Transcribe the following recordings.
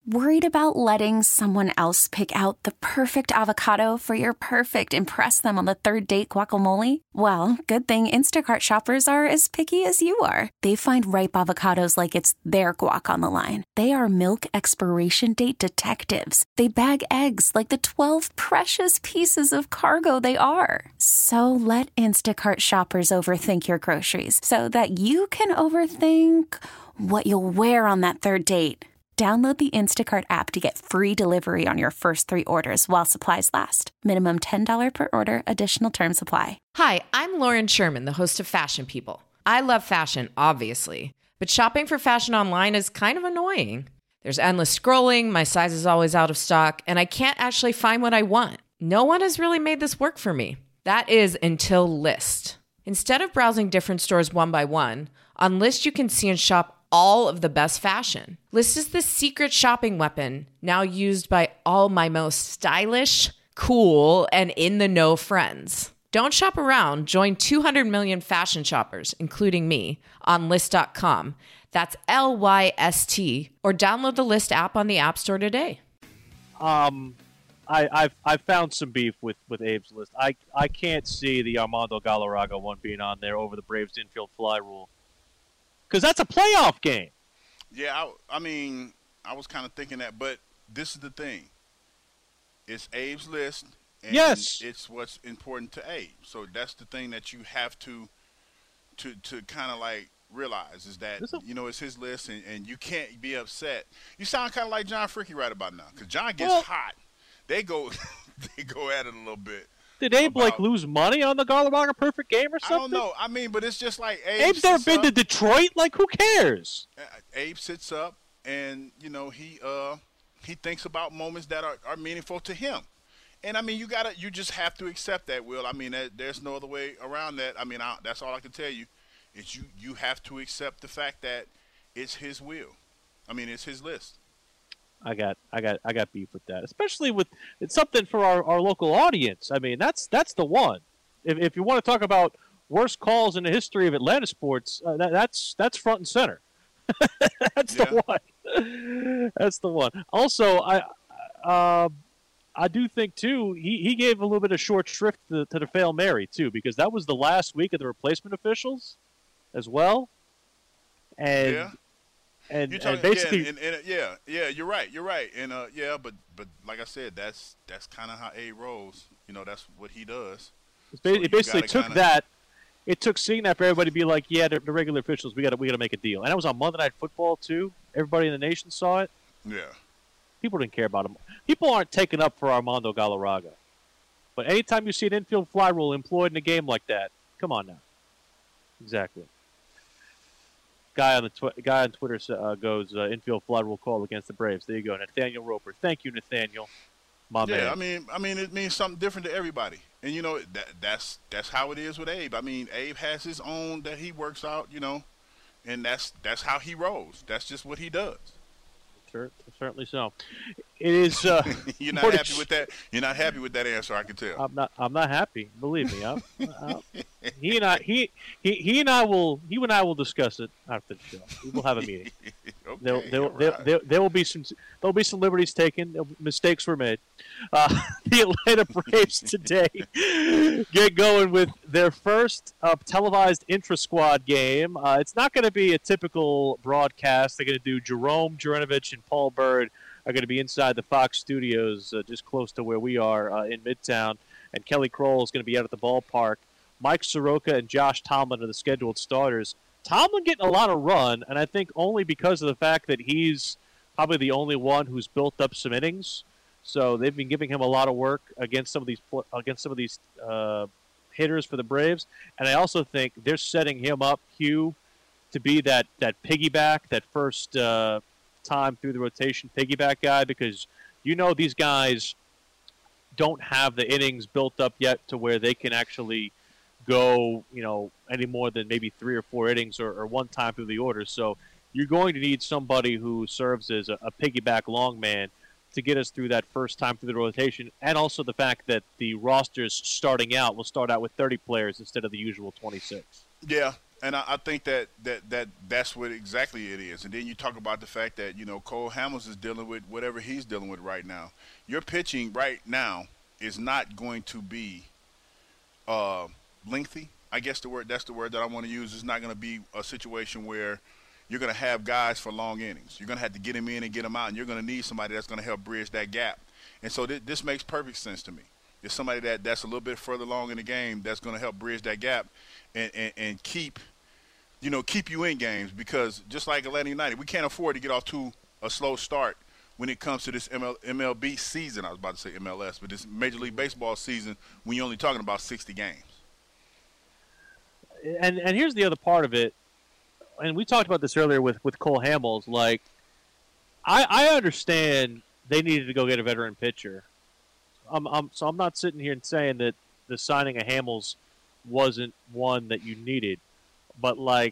Worried about letting someone else pick out the perfect avocado for your perfect impress them on the third date guacamole? Well, good thing Instacart shoppers are as picky as you are. They find ripe avocados like it's their guac on the line. They are milk expiration date detectives. They bag eggs like the 12 precious pieces of cargo they are. So let Instacart shoppers overthink your groceries so that you can overthink what you'll wear on that third date. Download the Instacart app to get free delivery on your first 3 orders while supplies last. Minimum $10 per order. Additional terms apply. Hi, I'm Lauren Sherman, the host of Fashion People. I love fashion, obviously, but shopping for fashion online is kind of annoying. There's endless scrolling, my size is always out of stock, and I can't actually find what I want. No one has really made this work for me. That is until Lyst. Instead of browsing different stores one by one, on Lyst you can see and shop all of the best fashion. Lyst is the secret shopping weapon now used by all my most stylish, cool, and in-the-know friends. Don't shop around. Join 200 million fashion shoppers, including me, on Lyst.com. That's Lyst, or download the Lyst app on the App Store today. I've found some beef with Abe's list. I can't see the Armando Galarraga one being on there over the Braves infield fly rule. Because that's a playoff game. Yeah, I mean, I was kind of thinking that, but this is the thing. It's Abe's list, and yes, it's what's important to Abe. So that's the thing that you have to kind of like realize is that, it's his list, and you can't be upset. You sound kind of like John Fricky right about now, because John gets hot. They go at it a little bit. Did Abe lose money on the Galarraga perfect game or something? I don't know. I mean, but it's just like Abe's never been to Detroit. Like, who cares? Abe sits up and he thinks about moments that are meaningful to him. And I mean, you just have to accept that, Will. I mean, there's no other way around that. I mean, that's all I can tell you is you have to accept the fact that it's his will. I mean, it's his list. I got beef with that, especially with it's something for our local audience. I mean, that's the one. If you want to talk about worst calls in the history of Atlanta sports, that's front and center. The one. That's the one. Also, I do think too he gave a little bit of short shrift to the Fail Mary too, because that was the last week of the replacement officials as well, and. Yeah. And basically, you're right, and but like I said, that's kind of how A rolls. That's what he does. It basically took that. It took seeing that for everybody to be like, yeah, the regular officials, we got to make a deal. And that was on Monday Night Football too. Everybody in the nation saw it. Yeah. People didn't care about him. People aren't taking up for Armando Galarraga. But anytime you see an infield fly rule employed in a game like that, come on now. Exactly. Guy on Twitter goes infield fly rule call against the Braves. There you go, Nathaniel Roper. Thank you, Nathaniel. My man. Yeah, I mean, it means something different to everybody, and that's how it is with Abe. I mean, Abe has his own that he works out, and that's how he rolls. That's just what he does. Sure, certainly so. It is. You're not happy with that. You're not happy with that answer. I can tell. I'm not happy. Believe me. He and I will discuss it after the show. We will have a meeting. Okay, there will be some liberties taken. Mistakes were made. The Atlanta Braves today get going with their first televised intra-squad game. It's not going to be a typical broadcast. They're going to do Jerome Jurinovich and Paul Bird are going to be inside the Fox studios just close to where we are in Midtown. And Kelly Kroll is going to be out at the ballpark. Mike Soroka and Josh Tomlin are the scheduled starters. Tomlin getting a lot of run, and I think only because of the fact that he's probably the only one who's built up some innings. So they've been giving him a lot of work against some of these hitters for the Braves. And I also think they're setting him up, Hugh, to be that piggyback, that first time through the rotation piggyback guy, because these guys don't have the innings built up yet to where they can actually go, any more than maybe 3 or 4 innings or one time through the order. So you're going to need somebody who serves as a piggyback long man to get us through that first time through the rotation, and also the fact that the rosters starting out will start out with 30 players instead of the usual 26. Yeah, And I think that's what exactly it is. And then you talk about the fact that, Cole Hamels is dealing with whatever he's dealing with right now. Your pitching right now is not going to be lengthy. I guess that's the word that I want to use. It's not going to be a situation where you're going to have guys for long innings. You're going to have to get them in and get them out, and you're going to need somebody that's going to help bridge that gap. And so this makes perfect sense to me. There's somebody that's a little bit further along in the game that's going to help bridge that gap and keep you in games, because just like Atlanta United, we can't afford to get off to a slow start when it comes to this MLB season. I was about to say MLS, but this Major League Baseball season when you're only talking about 60 games. And here's the other part of it, and we talked about this earlier with Cole Hamels. Like, I understand they needed to go get a veteran pitcher. So I'm not sitting here and saying that the signing of Hamels wasn't one that you needed. But, like,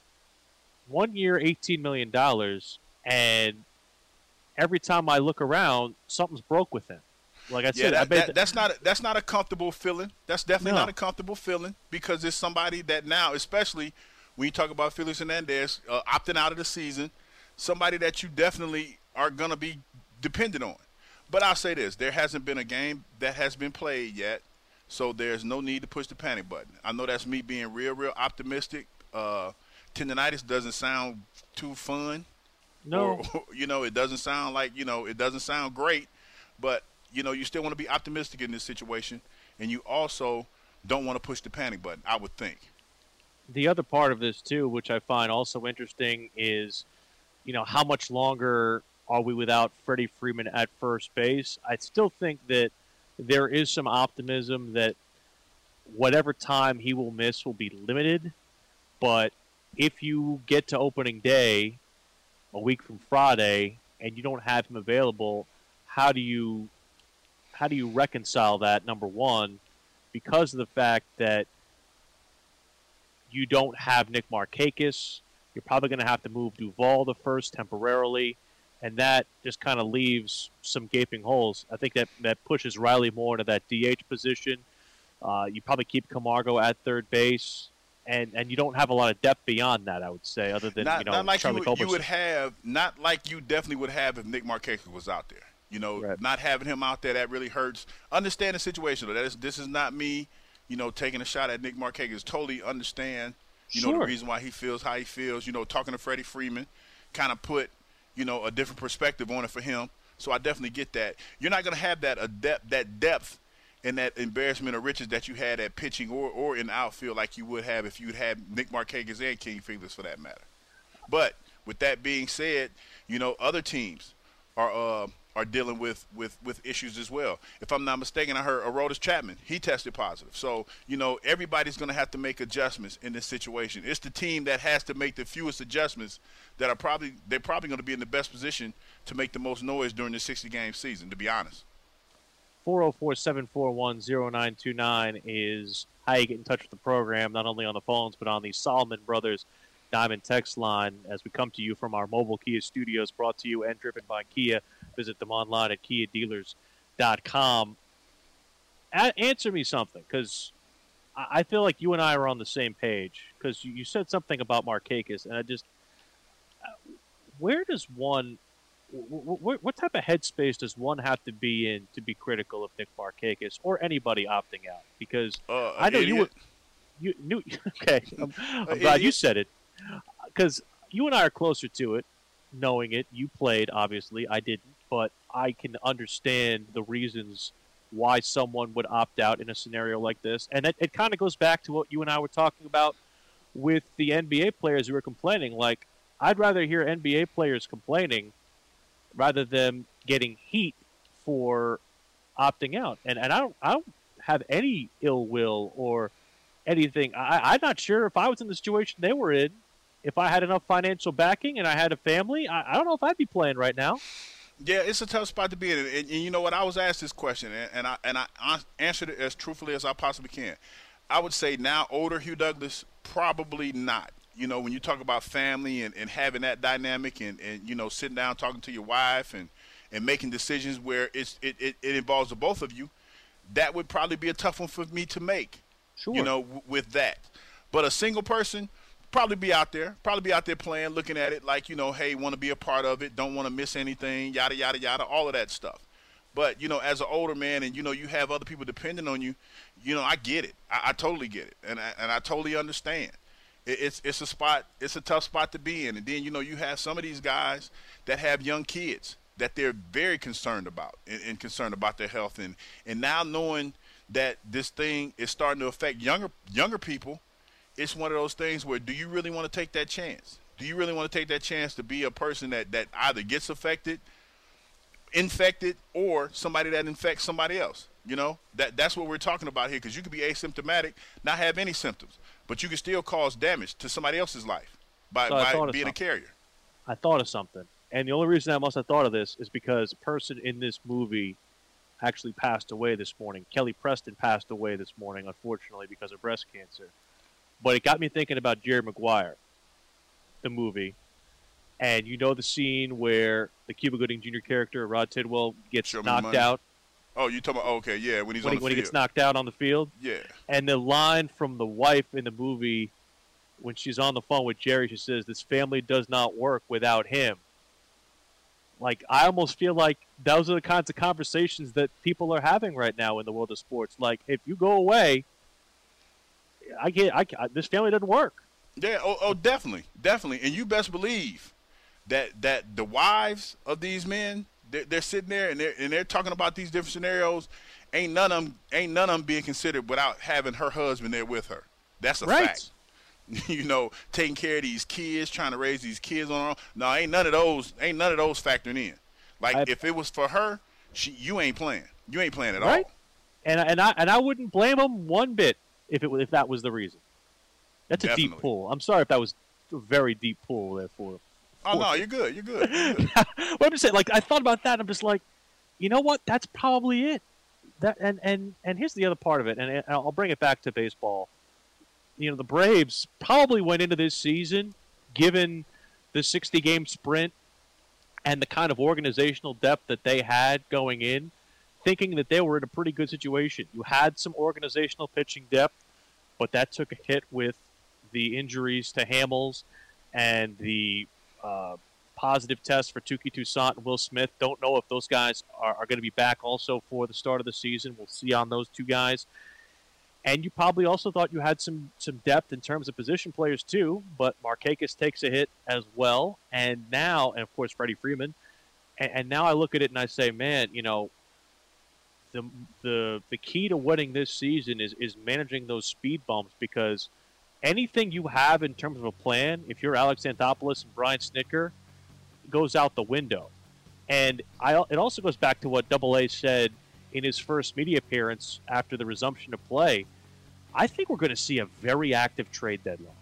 1 year, $18 million, and every time I look around, something's broke with him. Like I said, that's not a comfortable feeling. That's definitely not a comfortable feeling, because it's somebody that now, especially when you talk about Felix Hernandez opting out of the season, somebody that you definitely are going to be dependent on. But I'll say this, there hasn't been a game that has been played yet, so there's no need to push the panic button. I know that's me being real, real optimistic. Tendinitis doesn't sound too fun. No. Or, it doesn't sound like, it doesn't sound great, but you still want to be optimistic in this situation, and you also don't want to push the panic button, I would think. The other part of this, too, which I find also interesting, is, how much longer are we without Freddie Freeman at first base? I still think that there is some optimism that whatever time he will miss will be limited, but if you get to opening day a week from Friday and you don't have him available, how do you reconcile that, number one, because of the fact that you don't have Nick Markakis? You're probably going to have to move Duvall to first temporarily, and that just kind of leaves some gaping holes. I think that pushes Riley more into that DH position. You probably keep Camargo at third base, and you don't have a lot of depth beyond that, I would say, other than not like Charlie Culberson. You would have, not like you definitely would have if Nick Markakis was out there. Right. Not having him out there, that really hurts. Understand the situation, though. This is not me, taking a shot at Nick Markakis. Totally understand, Sure. the reason why he feels how he feels. Talking to Freddie Freeman kind of put, a different perspective on it for him. So I definitely get that. You're not going to have that depth and that embarrassment of riches that you had at pitching or in the outfield like you would have if you'd had Nick Markakis and King Felix, for that matter. But with that being said, other teams are dealing with issues as well. If I'm not mistaken, I heard Aroldis Chapman, he tested positive. So, everybody's going to have to make adjustments in this situation. It's the team that has to make the fewest adjustments that they're probably going to be in the best position to make the most noise during the 60-game season, to be honest. 404-741-0929 is how you get in touch with the program, not only on the phones, but on the Solomon Brothers Diamond text line as we come to you from our mobile Kia studios, brought to you and driven by Kia. Visit them online at KiaDealers.com. Answer me something, because I feel like you and I are on the same page, because you said something about Markakis, and I just where does one what type of headspace does one have to be in to be critical of Nick Markakis or anybody opting out? Because I know you knew. Okay, I'm glad you said it, because you and I are closer to it, knowing it. You played, obviously. I didn't, but I can understand the reasons why someone would opt out in a scenario like this. And it kind of goes back to what you and I were talking about with the NBA players who were complaining. Like, I'd rather hear NBA players complaining rather than getting heat for opting out. And I don't have any ill will or anything. I'm not sure if I was in the situation they were in, if I had enough financial backing and I had a family, I don't know if I'd be playing right now. Yeah, it's a tough spot to be in. And you know what? I was asked this question, and I answered it as truthfully as I possibly can. I would say now, older Hugh Douglas, probably not. When you talk about family and having that dynamic and sitting down talking to your wife and making decisions where it involves the both of you, that would probably be a tough one for me to make. Sure. With that. But a single person, probably be out there playing, looking at it like, hey, want to be a part of it, don't want to miss anything, yada, yada, yada, all of that stuff. But, as an older man and, you have other people depending on you, I get it. I totally get it. And I totally understand. It's a tough spot to be in. And then, you have some of these guys that have young kids that they're very concerned about and concerned about their health. And now knowing that this thing is starting to affect younger people, it's one of those things where, do you really want to take that chance? Do you really want to take that chance to be a person that either gets infected, or somebody that infects somebody else? That's what we're talking about here, because you could be asymptomatic, not have any symptoms, but you can still cause damage to somebody else's life by being a carrier. I thought of something. And the only reason I must have thought of this is because a person in this movie actually passed away this morning. Kelly Preston passed away this morning, unfortunately, because of breast cancer. But it got me thinking about Jerry Maguire, the movie. And the scene where the Cuba Gooding Jr. character, Rod Tidwell, gets knocked out. Oh, you talking about, okay, yeah, when he gets knocked out on the field? Yeah. And the line from the wife in the movie, when she's on the phone with Jerry, she says, "This family does not work without him." Like, I almost feel like those are the kinds of conversations that people are having right now in the world of sports. Like, if you go away, this family doesn't work. Yeah, definitely. And you best believe that the wives of these men, they're sitting there and they're talking about these different scenarios. Ain't none of them being considered without having her husband there with her. That's a fact. Taking care of these kids, trying to raise these kids on her own. No, ain't none of those factoring in. Like, if it was for her, you ain't playing. You ain't playing at all. And I wouldn't blame them one bit if that was the reason. That's a deep pull. I'm sorry if that was a very deep pull there for. Oh no, you're good. You're good. Well, I'm just saying, like, I thought about that and I'm just like, you know what? That's probably it. That and here's the other part of it, and I'll bring it back to baseball. The Braves probably went into this season, given the 60-game sprint and the kind of organizational depth that they had going in, thinking that they were in a pretty good situation. You had some organizational pitching depth, but that took a hit with the injuries to Hamels and the positive test for Touki Toussaint and Will Smith. Don't know if those guys are going to be back also for the start of the season. We'll see on those two guys. And you probably also thought you had some depth in terms of position players too, but Markakis takes a hit as well. And now, and of course, Freddie Freeman. And now I look at it and I say, man, the key to winning this season is managing those speed bumps, because anything you have in terms of a plan, if you're Alex Anthopoulos and Brian Snitker, goes out the window. And it also goes back to what Double A said in his first media appearance after the resumption of play. I think we're going to see a very active trade deadline.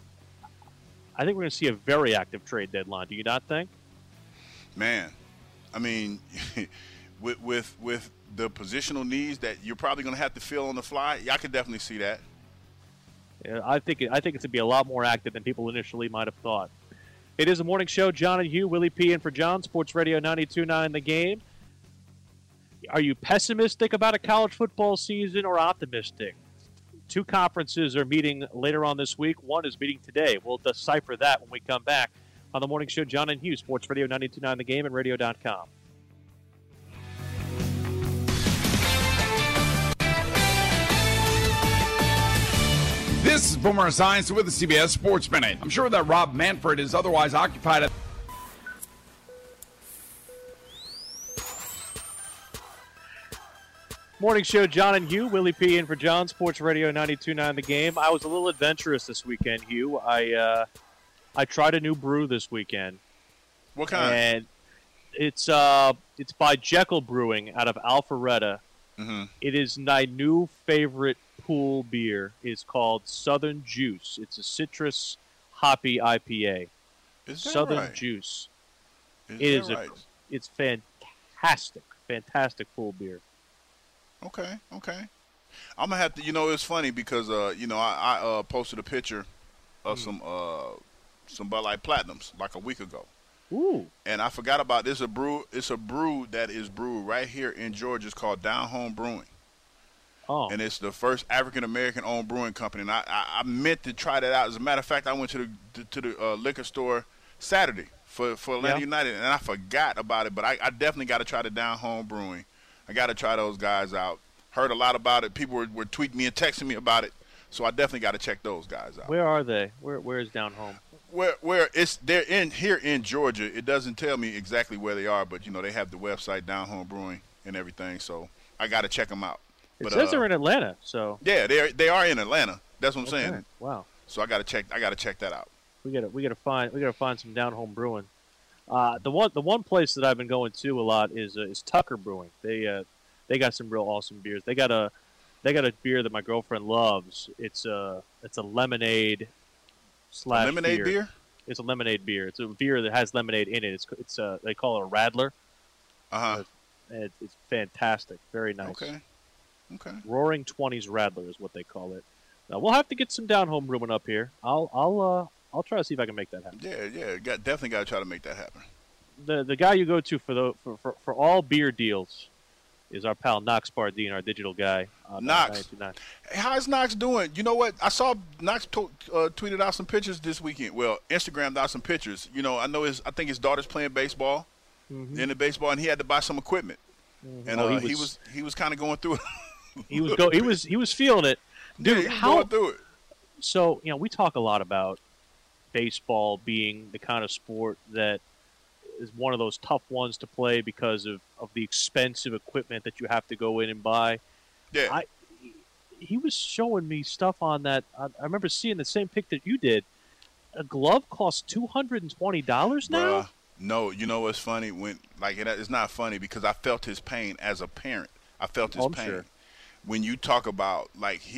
Do you not think? Man, I mean, with the positional needs that you're probably going to have to fill on the fly, I could definitely see that. Yeah, I think it's going to be a lot more active than people initially might have thought. It is a morning show. John and Hugh, Willie P. in for John, Sports Radio 92.9 The Game. Are you pessimistic about a college football season or optimistic? Two conferences are meeting later on this week. One is meeting today. We'll decipher that when we come back on the morning show. John and Hugh, Sports Radio 92.9 The Game and radio.com. This is Boomer Science with the CBS Sports Minute. I'm sure that Rob Manfred is otherwise occupied at Morning show, John and Hugh. Willie P. in for John, Sports Radio 92.9 The Game. I was a little adventurous this weekend, Hugh. I tried a new brew this weekend. What kind? And it's by Jekyll Brewing out of Alpharetta. Mm-hmm. It is my new favorite pool beer. It's called Southern Juice. It's a citrus hoppy IPA. Is that Southern right? Juice. Is that right? It's fantastic pool beer. Okay. I'm gonna have to. It's funny because I posted a picture of some Bud Light Platinums like a week ago. Ooh. And I forgot about this. It's a brew that is brewed right here in Georgia. It's called Down Home Brewing. Oh. And it's the first African-American owned brewing company. And I meant to try that out. As a matter of fact, I went to the liquor store Saturday for Atlanta United, and I forgot about it. But I definitely got to try the Down Home Brewing. I got to try those guys out. Heard a lot about it. People were tweeting me and texting me about it. So I definitely got to check those guys out. Where are they? Where is Down Home? Where they're here in Georgia. It doesn't tell me exactly where they are, but they have the website Down Home Brewing and everything. So I got to check them out. It says they're in Atlanta, so yeah, they are in Atlanta. That's what I'm saying. Wow. So I got to check that out. We gotta find some Down Home Brewing. The one place that I've been going to a lot is Tucker Brewing. They got some real awesome beers. They got a beer that my girlfriend loves. It's a lemonade slash lemonade beer. It's a lemonade beer. It's a beer that has lemonade in it. It's they call it a Radler. It's fantastic. Very nice. Okay. Roaring 20s Radler is what they call it. Now we'll have to get some Down Home brewing up here. I'll try to see if I can make that happen. Yeah. Definitely got to try to make that happen. The guy you go to for all beer deals is our pal Knox Bardine, our digital guy. Knox. Hey, how's Knox doing? You know what? I saw Knox tweeted out some pictures this weekend. Well, Instagrammed out some pictures. I know I think his daughter's playing baseball in the baseball, and he had to buy some equipment. And he was kind of going through it. He was feeling it, dude. Yeah, going through it. So we talk a lot about baseball being the kind of sport that is one of those tough ones to play because of the expensive equipment that you have to go in and buy. Yeah. He was showing me stuff on that. I remember seeing the same pic that you did. A glove costs $220 now. No, you know what's funny? It's not funny because I felt his pain as a parent. I felt his pain. Sure. When you talk about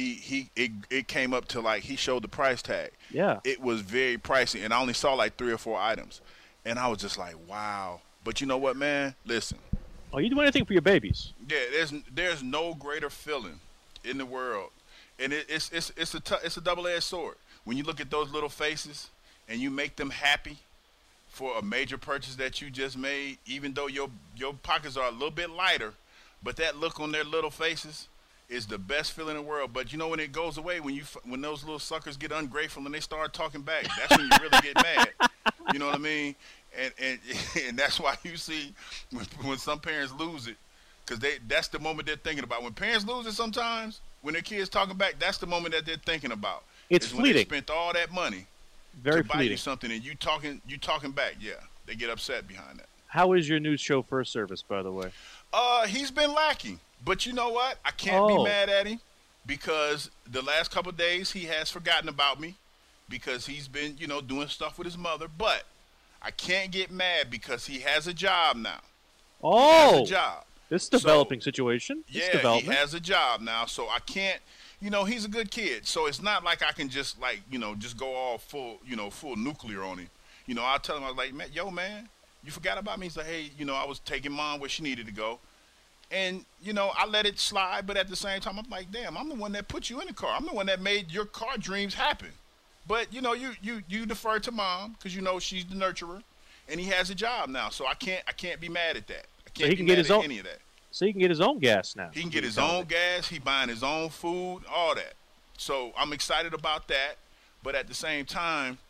it came up to he showed the price tag. Yeah. It was very pricey, and I only saw 3 or 4 items, and I was just like, wow. But you know what, man? Listen. Oh, you do anything for your babies? Yeah. There's no greater feeling in the world, and it's a double-edged sword. When you look at those little faces and you make them happy for a major purchase that you just made, even though your pockets are a little bit lighter, but that look on their little faces is the best feeling in the world. But when it goes away, when those little suckers get ungrateful and they start talking back, that's when you really get mad. You know what I mean? And that's why you see when some parents lose it, because that's the moment they're thinking about. When parents lose it sometimes, when their kids talking back, that's the moment that they're thinking about. It's fleeting. When they spent all that money to buy you something and you talking back, yeah, they get upset behind that. How is your new chauffeur service, by the way? He's been lacking. But you know what? I can't be mad at him because the last couple of days he has forgotten about me because he's been, doing stuff with his mother. But I can't get mad because he has a job now. Oh. He has a job. This is a developing situation. Yeah, he has a job now. So I can't, he's a good kid. So it's not like I can just just go all full nuclear on him. I'll tell him, I was like, man, you forgot about me? He's like, hey, I was taking Mom where she needed to go. And, I let it slide, but at the same time, I'm like, damn, I'm the one that put you in the car. I'm the one that made your car dreams happen. But, you defer to Mom because, she's the nurturer, and he has a job now. So I can't be mad at that. I can't be mad at any of that. So he can get his own gas now. He can get his own gas. He buying his own food, all that. So I'm excited about that. But at the same time,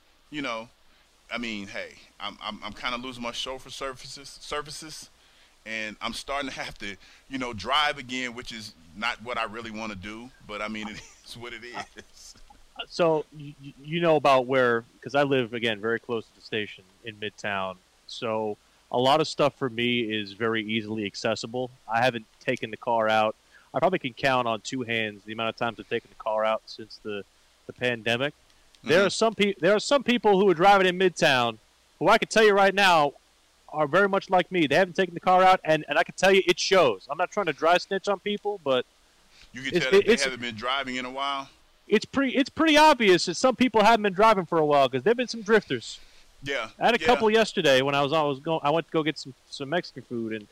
hey, I'm kind of losing my chauffeur services. And I'm starting to have to, drive again, which is not what I really want to do. But, it is what it is. So, you know about where, because I live, again, very close to the station in Midtown. So, a lot of stuff for me is very easily accessible. I haven't taken the car out. I probably can count on 2 hands the amount of times I've taken the car out since the pandemic. Mm-hmm. There are some people who are driving in Midtown who I can tell you right now are very much like me. They haven't taken the car out, and I can tell you it shows. I'm not trying to dry snitch on people, but you can tell that they haven't been driving in a while. It's pretty obvious that some people haven't been driving for a while because there've been some drifters. Yeah, I had a couple yesterday when I went to go get some Mexican food, and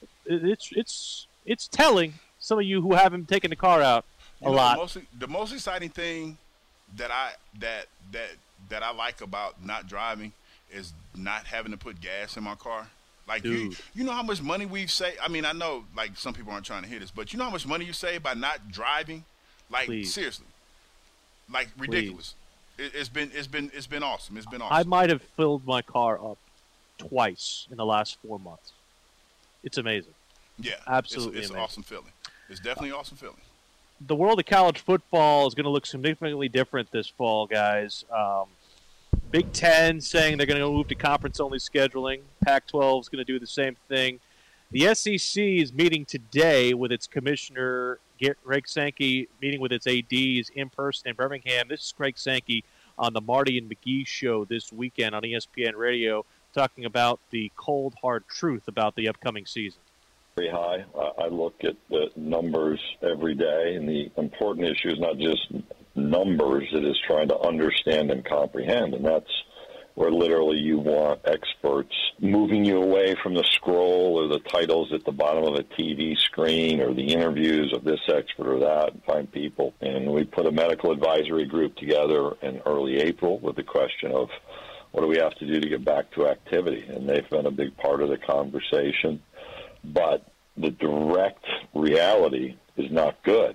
it's telling some of you who haven't taken the car out a lot. The most exciting thing that I like about not driving is not having to put gas in my car. Like, Dude. you know how much money we've saved? I mean, I know, like, some people aren't trying to hear this, but you know how much money you save by not driving? Like, Please. seriously. Like, ridiculous. It's been awesome. It's been awesome. I might have filled my car up twice in the last 4 months. It's amazing. Yeah. Absolutely It's an amazing. awesome feeling. It's definitely an awesome feeling. The world of college football is going to look significantly different this fall, guys. Big Ten saying they're going to move to conference-only scheduling. Pac-12 is going to do the same thing. The SEC is meeting today with its commissioner, Greg Sankey, meeting with its ADs in person in Birmingham. This is Greg Sankey on the Marty and McGee show this weekend on ESPN Radio, talking about the cold, hard truth about the upcoming season. Very high. I look at the numbers every day, and the important issue is not just numbers, it is trying to understand and comprehend, and that's where literally you want experts moving you away from the scroll or the titles at the bottom of a TV screen or the interviews of this expert or that, and find people. And we put a medical advisory group together in early April with the question of what do we have to do to get back to activity, and they've been a big part of the conversation. But the direct reality is not good.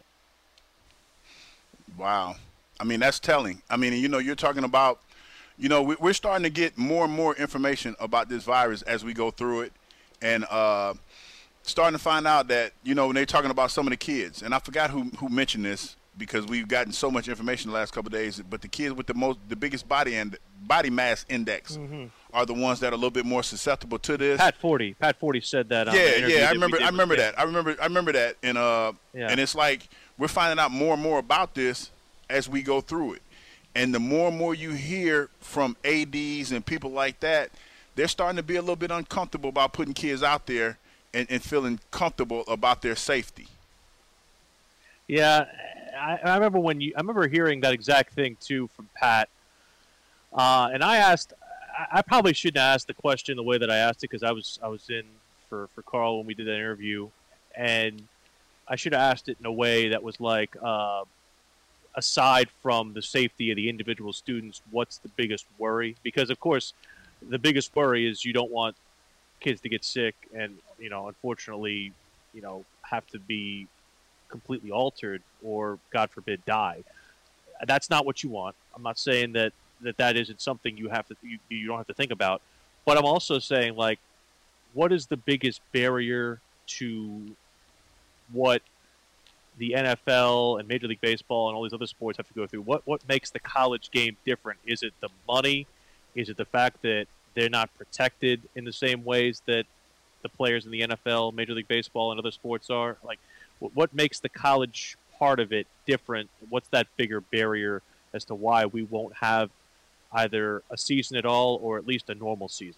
Wow. I mean, that's telling. I mean, you know, you're talking about, you know, we're starting to get more and more information about this virus as we go through it, and starting to find out that, you know, when they're talking about some of the kids, and I forgot who mentioned this because we've gotten so much information the last couple of days, but the kids with the biggest body mass index are the ones that are a little bit more susceptible to this. Pat Forty said that. On the interview I that remember. we did I remember with that. I remember that. And and it's like we're finding out more and more about this as we go through it. And the more and more you hear from ADs and people like that, they're starting to be a little bit uncomfortable about putting kids out there and feeling comfortable about their safety. Yeah, I remember I remember hearing that exact thing too from Pat. And I probably shouldn't have asked the question the way that I asked it because I was in for Carl when we did that interview, and I should have asked it in a way that was like, aside from the safety of the individual students, what's the biggest worry? Because of course, the biggest worry is you don't want kids to get sick and, you know, unfortunately, you know, have to be completely altered or, God forbid, die. That's not what you want. I'm not saying that isn't something you don't have to think about, but I'm also saying, like, what is the biggest barrier to what the NFL and Major League Baseball and all these other sports have to go through? What makes the college game different? Is it the money? Is it the fact that they're not protected in the same ways that the players in the NFL, Major League Baseball, and other sports are? Like, what makes the college part of it different? What's that bigger barrier as to why we won't have either a season at all or at least a normal season?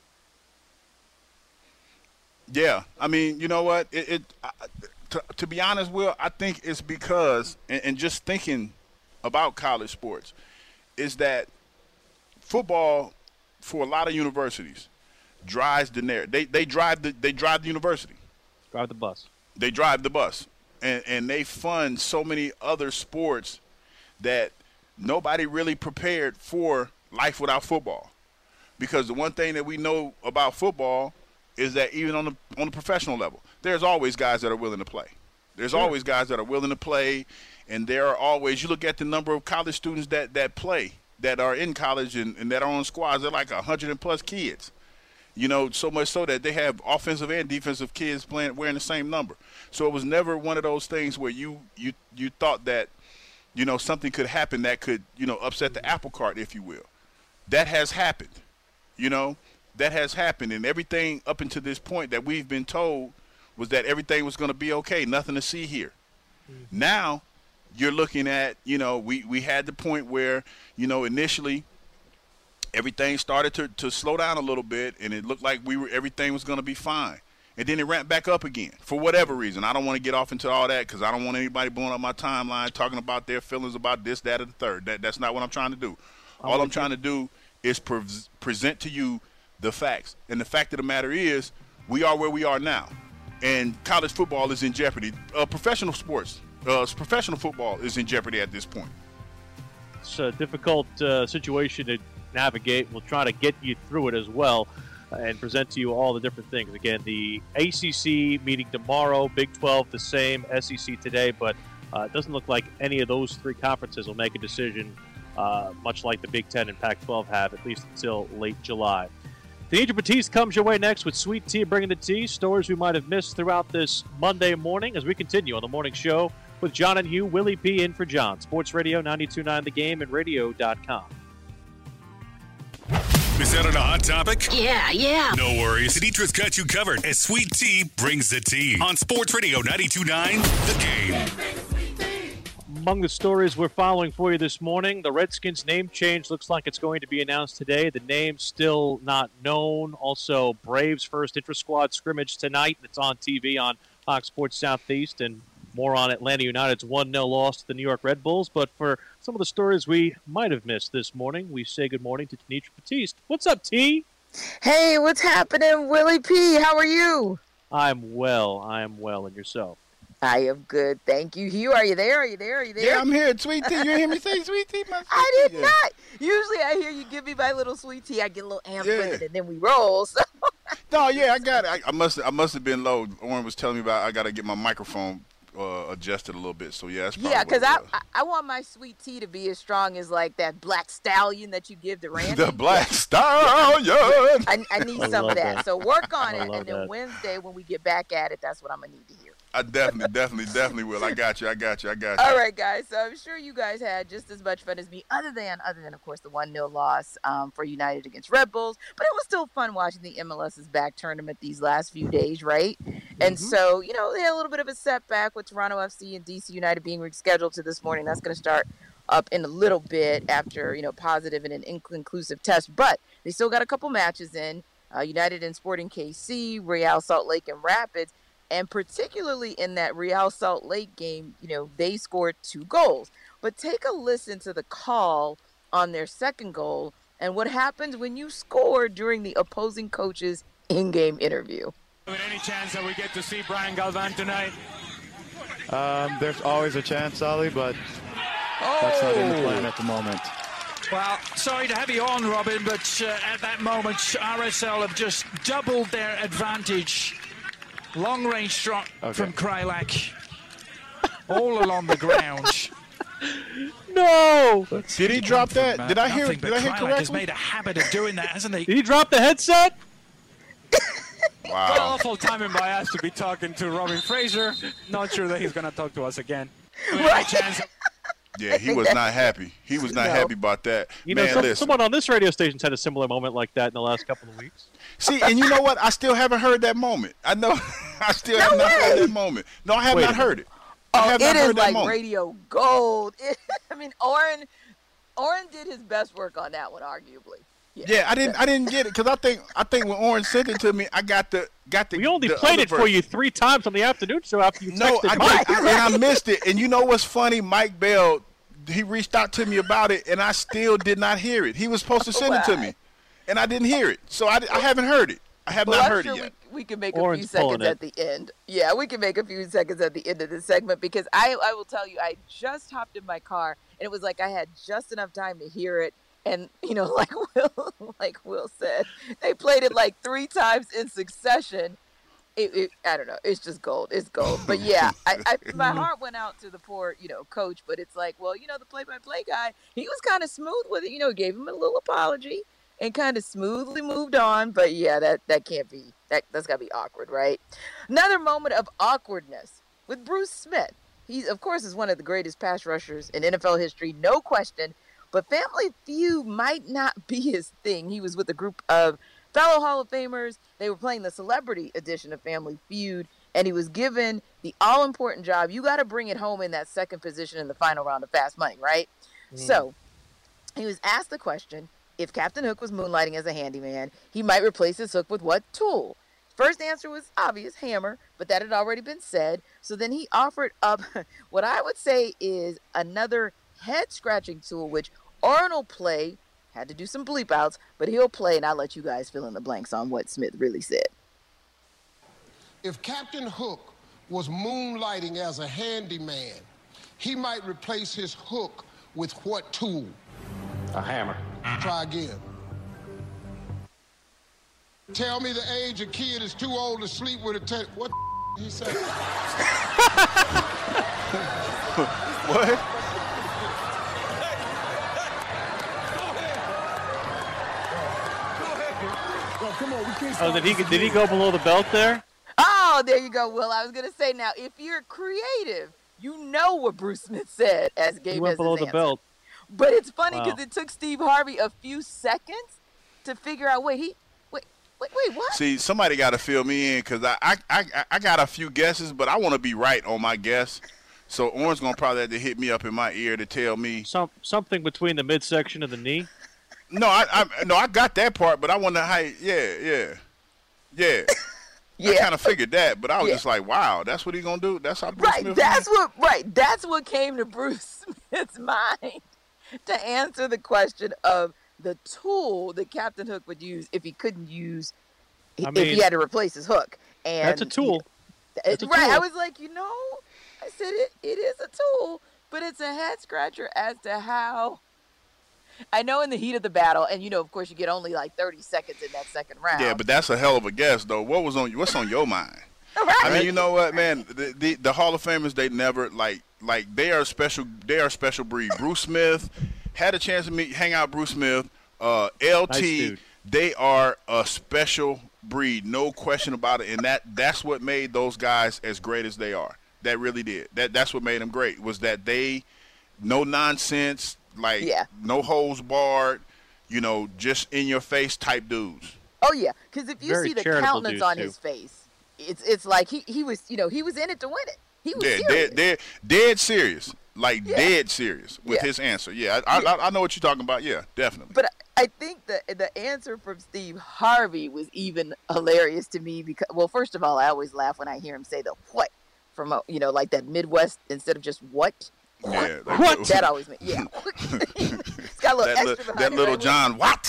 Yeah, I mean, you know what? To be honest, Will, I think it's because, and just thinking about college sports, is that football for a lot of universities drives the narrative. They drive the university. Drive the bus. They drive the bus, and they fund so many other sports that nobody really prepared for life without football. Because the one thing that we know about football is that even on the professional level, there's always guys that are willing to play. There's always guys that are willing to play, and there are always, you look at the number of college students that play, that are in college and that are on squads, they're like 100+ kids. You know, so much so that they have offensive and defensive kids wearing the same number. So it was never one of those things where you thought that, you know, something could happen that could, you know, upset the apple cart, if you will. That has happened. You know, that has happened. And everything up until this point that we've been told was that everything was going to be okay, nothing to see here. Now you're looking at, you know, we had the point where, you know, initially everything started to slow down a little bit, and it looked like everything was going to be fine. And then it ramped back up again for whatever reason. I don't want to get off into all that because I don't want anybody blowing up my timeline talking about their feelings about this, that, or the third. That's not what I'm trying to do. All I'm trying to do is present to you the facts. And the fact of the matter is we are where we are now. And college football is in jeopardy. Professional sports, professional football is in jeopardy at this point. It's a difficult situation to navigate. We'll try to get you through it as well. and present to you all the different things. Again, the ACC meeting tomorrow, Big 12 the same, SEC today, but it doesn't look like any of those three conferences will make a decision, much like the Big 10 and Pac-12 have, at least until late July. Deidre Batiste comes your way next with Sweet Tea Bringing the Tea, stories we might have missed throughout this Monday morning as we continue on the morning show with John and Hugh. Willie P. in for John. Sports Radio 92.9 The Game and radio.com. Is that on a hot topic? Yeah. No worries. Deidre's got you covered as Sweet Tea brings the tea on Sports Radio 92.9 The Game. Among the stories we're following for you this morning, the Redskins name change looks like it's going to be announced today. The name still not known. Also, Braves' first intra-squad scrimmage tonight. It's on TV on Fox Sports Southeast, and more on Atlanta United's 1-0 loss to the New York Red Bulls. But for some of the stories we might have missed this morning, we say good morning to Deidre Batiste. What's up, T? Hey, what's happening, Willie P? How are you? I'm well. And yourself? I am good, thank you. Hugh, are you there? Yeah, I'm here. Sweet Tea. You hear me say Sweet Tea? I did not. Usually I hear you give me my little sweet tea. I get a little amped with it, and then we roll. So. No, yeah, I got it. I must have been low. Oren was telling me about I got to get my microphone adjusted a a little bit. So, yeah, that's probably because I want my sweet tea to be as strong as, like, that black stallion that you give to Randy. The black stallion. I need some of that. So work on it, and then Wednesday when we get back at it, that's what I'm going to need to hear. I definitely will. I got you. All right, guys. So I'm sure you guys had just as much fun as me, other than of course, the 1-0 loss for United against Red Bulls. But it was still fun watching the MLS's back tournament these last few days, right? And so, they had a little bit of a setback with Toronto FC and DC United being rescheduled to this morning. That's going to start up in a little bit after, positive and an inconclusive test. But they still got a couple matches in. United and Sporting KC, Real Salt Lake and Rapids. And particularly in that Real Salt Lake game, they scored 2 goals. But take a listen to the call on their second goal and what happens when you score during the opposing coach's in-game interview. Any chance that we get to see Brian Galvan tonight? There's always a chance, Ollie, but that's not in the plan at the moment. Well, sorry to have you on, Robin, but at that moment, RSL have just doubled their advantage. Long-range shot from Krylak all along the ground. No! Did he drop that? Did I hear correctly? Has made a habit of doing that, hasn't he? Did he drop the headset? Wow. Awful timing by us to be talking to Robin Fraser. Not sure that he's going to talk to us again. Yeah, he was not happy. He was not happy about that. Someone on this radio station's had a similar moment like that in the last couple of weeks. See, and you know what? I still haven't heard that moment. I know. I still have not heard that moment. No, I have not heard it. It is like radio gold. Oren did his best work on that one, arguably. Yeah, I didn't get it because I think when Oren sent it to me, I got the. We only played it for you 3 times on the afternoon show after you texted Mike. And I missed it. And you know what's funny? Mike Bell, he reached out to me about it, and I still did not hear it. He was supposed to send it to me, and I didn't hear it. So I haven't heard it. I have not heard it yet. We can make a few seconds at the end. Yeah, we can make a few seconds at the end of this segment because I will tell you, I just hopped in my car, and it was like I had just enough time to hear it. And, like Will said, they played it like 3 times in succession. I don't know. It's just gold. It's gold. But, yeah, my heart went out to the poor, coach. But it's like, well, the play-by-play guy, he was kind of smooth with it. Gave him a little apology and kind of smoothly moved on. But, yeah, that can't be. That's got to be awkward, right? Another moment of awkwardness with Bruce Smith. He, of course, is one of the greatest pass rushers in NFL history, no question. But Family Feud might not be his thing. He was with a group of fellow Hall of Famers. They were playing the celebrity edition of Family Feud, and he was given the all-important job. You got to bring it home in that second position in the final round of Fast Money, right? So he was asked the question, if Captain Hook was moonlighting as a handyman, he might replace his hook with what tool? First answer was obvious, hammer, but that had already been said. So then he offered up what I would say is another head-scratching tool, which Oren will play, had to do some bleep outs, but he'll play, and I'll let you guys fill in the blanks on what Smith really said. If Captain Hook was moonlighting as a handyman, he might replace his hook with what tool? A hammer. Try again. Tell me the age a kid is too old to sleep with a what the he said? What? Oh, did he go below the belt there? Oh, there you go, Will. I was gonna say now, if you're creative, you know what Bruce Smith said as game He went as below his the answer. belt. But it's funny Wow. because it took Steve Harvey a few seconds to figure out. Wait, what? See, somebody got to fill me in because I got a few guesses, but I want to be right on my guess. So Orange gonna probably have to hit me up in my ear to tell me something between the midsection and the knee. No, I got that part, but I wonder how. Yeah. I kind of figured that, but I was just like, wow, that's what he gonna do. That's how Bruce Smith. That's what came to Bruce Smith's mind to answer the question of the tool that Captain Hook would use if he couldn't use, if he had to replace his hook. And that's a tool. Right. I was like, I said it is a tool, but it's a head scratcher as to how. I know in the heat of the battle, and of course, you get only like 30 seconds in that second round. Yeah, but that's a hell of a guess, though. What's on your mind? Right. I mean, you know what, man? The Hall of Famers, they never like they are special. They are a special breed. Bruce Smith had a chance to hang out with Bruce Smith. LT, nice, they are a special breed, no question about it. And that's what made those guys as great as they are. That really did. That's what made them great. Was that they no nonsense. No holds barred, just in your face type dudes. Oh yeah, because if you Very see the countenance on his face, it's like he was he was in it to win it. He was serious. Dead serious, dead serious with his answer. Yeah, I know what you're talking about. Yeah, definitely. But I think the answer from Steve Harvey was even hilarious to me because, well, first of all, I always laugh when I hear him say the what from like that Midwest instead of just what. Yeah, what? That always makes it's got a little extra behind that little right John what?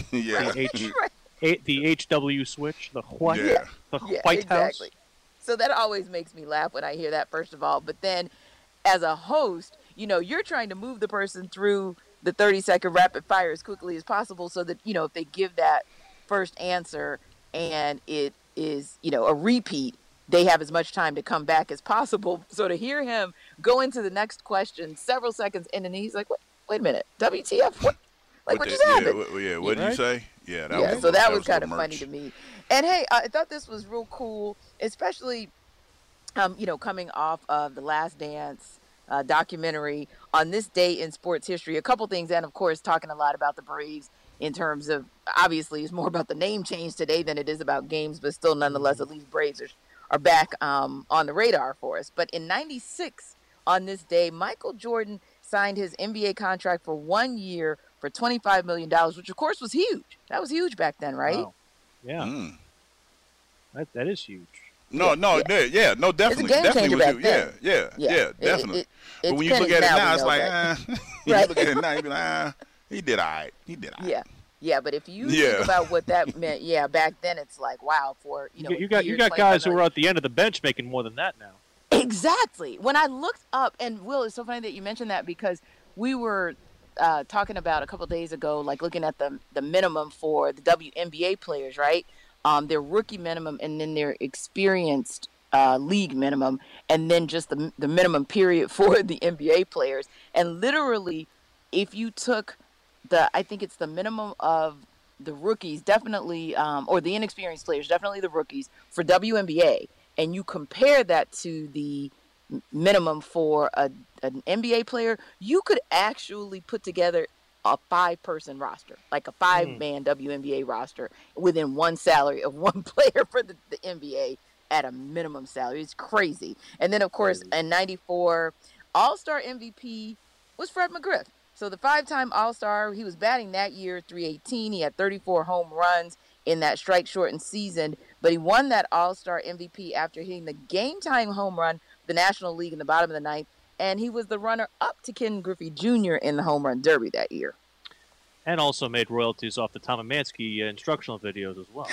The HW switch, the what? Yeah. The White House. So that always makes me laugh when I hear that, first of all. But then, as a host, you're trying to move the person through the 30-second rapid fire as quickly as possible, so that if they give that first answer and it is a repeat, they have as much time to come back as possible. So to hear him go into the next question several seconds in, and he's like, wait a minute, WTF? What? What just happened? What did you say? Yeah, so that was kind of funny to me. And hey, I thought this was real cool, especially, coming off of the Last Dance documentary on this day in sports history. A couple things, and of course, talking a lot about the Braves in terms of, obviously, it's more about the name change today than it is about games, but still, nonetheless, at least Braves are back on the radar for us. But in '96, on this day, Michael Jordan signed his NBA contract for 1 year for $25 million, which, of course, was huge. That was huge back then, right? Wow. Yeah. That is huge. No, definitely. Definitely was huge. Yeah, definitely. But when you look at it now, it's like, you look at it now, you be like, he did all right. Yeah, but if you think about what that meant, back then it's like, wow, for you got guys who are at the end of the bench making more than that now. Exactly. When I looked up, and Will, it's so funny that you mentioned that because we were talking about a couple of days ago, like looking at the minimum for the WNBA players, right? Their rookie minimum, and then their experienced league minimum, and then just the minimum period for the NBA players. And literally, if you took I think it's the minimum of the rookies, definitely, or the inexperienced players, definitely the rookies for WNBA, and you compare that to the minimum for an NBA player, you could actually put together a 5-person roster, like a 5-man WNBA roster within one salary of one player for the NBA at a minimum salary. It's crazy. And then, of course, in '94, All-Star MVP was Fred McGriff. So the 5-time All-Star, he was batting that year, .318. He had 34 home runs in that strike-shortened season, but he won that All-Star MVP after hitting the game-time home run, the National League in the bottom of the ninth, and he was the runner-up to Ken Griffey Jr. in the Home Run Derby that year. And also made royalties off the Tom Mansky instructional videos as well.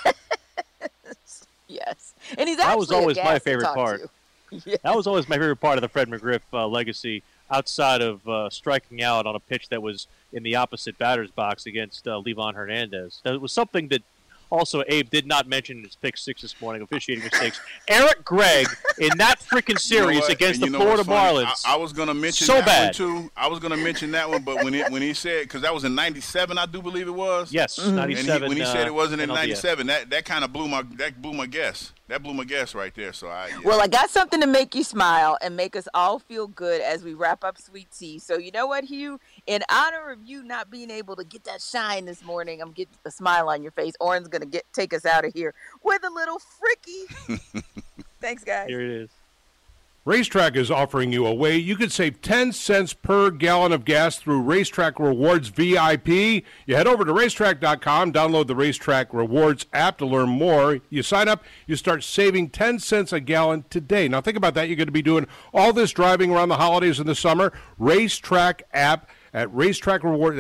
Yes. And he's actually that was always my favorite part. Yeah. That was always my favorite part of the Fred McGriff legacy, outside of striking out on a pitch that was in the opposite batter's box against Levon Hernandez. That was something that Also, Abe did not mention his pick 6 this morning, officiating mistakes. Eric Gregg in that freaking series against the Florida Marlins. I was going to mention so that bad. one too. I was going to mention that one, but when he said, because that was in '97, I do believe it was. Yes, 97. And when he said it wasn't in NLDS. '97, that kind of blew my guess. That blew my guess right there. So Well, I got something to make you smile and make us all feel good as we wrap up Sweet Tea. So you know what, Hugh? In honor of you not being able to get that shine this morning, I'm getting a smile on your face. Oren's going to take us out of here with a little fricky. Thanks, guys. Here it is. Racetrack is offering you a way you could save 10 cents per gallon of gas through Racetrack Rewards VIP. You head over to racetrack.com, download the Racetrack Rewards app to learn more. You sign up, you start saving 10 cents a gallon today. Now think about that. You're going to be doing all this driving around the holidays in the summer. Racetrack app at Racetrack Rewards.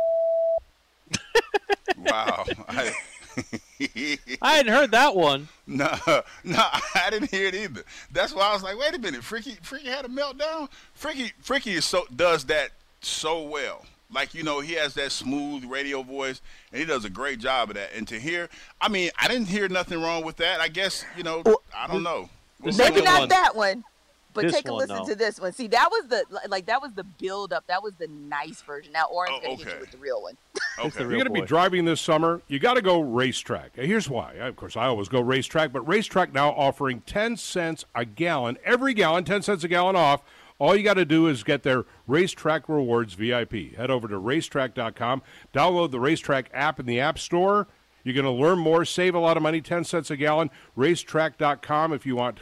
Wow. I hadn't heard that one. No, I didn't hear it either. That's why I was like, wait a minute, Freaky had a meltdown. Freaky does that so well. Like, you know, he has that smooth radio voice, and he does a great job of that. And to hear, I mean, I didn't hear nothing wrong with that. I guess, you know, I don't know. Maybe not that one. But This take a one, listen though. to this one. See, that was the build up. That was the nice version. Now Oren's going to hit you with the real one. It's the You're real going to be boy. driving this summer, you got to go Racetrack. Here's why. Of course, I always go Racetrack, but Racetrack now offering 10 cents a gallon, every gallon, 10 cents a gallon off. All you got to do is get their Racetrack Rewards VIP. Head over to racetrack.com, download the Racetrack app in the App Store. You're going to learn more, save a lot of money, 10 cents a gallon. Racetrack.com if you want.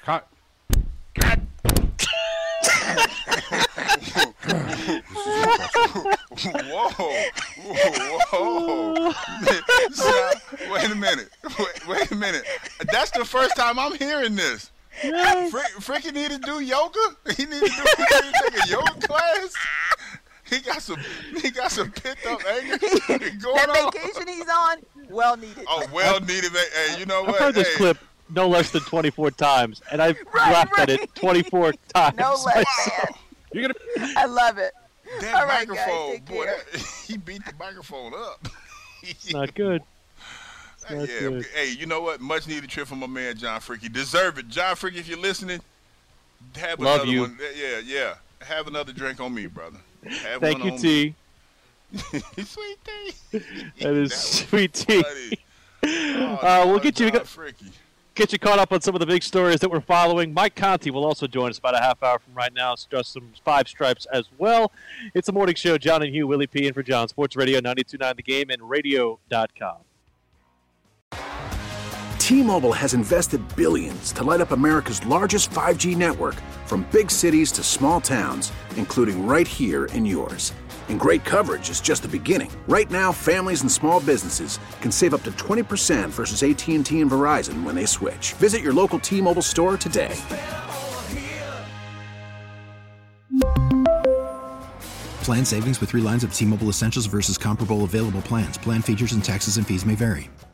Whoa. Wait a minute. That's the first time I'm hearing this. Freaky need to do yoga? He need to take a yoga class? He got some pent up anger going on. That vacation he's on, well needed. Oh, well needed. Hey, you know what? I've heard this clip no less than 24 times, and I've laughed at it 24 times. No less than. I love it. That All right, microphone, guys, take boy, care. he beat the microphone up. It's not good. Not Yeah, good. hey, you know what? Much needed trip from my man John Freaky. Deserve it, John Freaky. If you're listening, have Love another you. one. Yeah. Have another drink on me, brother. Have Thank one you, on T. me. Sweet tea. That is sweet tea. Oh, We'll get you John Freaky. caught up on some of the big stories that we're following. Mike Conti will also join us about a half hour from right now. Just some Five Stripes as well. It's a morning show. John and Hugh, Willie P. in for John. Sports Radio 92.9 The Game and radio.com. T-Mobile has invested billions to light up America's largest 5G network, from big cities to small towns, including right here in yours. And great coverage is just the beginning. Right now, families and small businesses can save up to 20% versus AT&T and Verizon when they switch. Visit your local T-Mobile store today. Plan savings with 3 lines of T-Mobile Essentials versus comparable available plans. Plan features and taxes and fees may vary.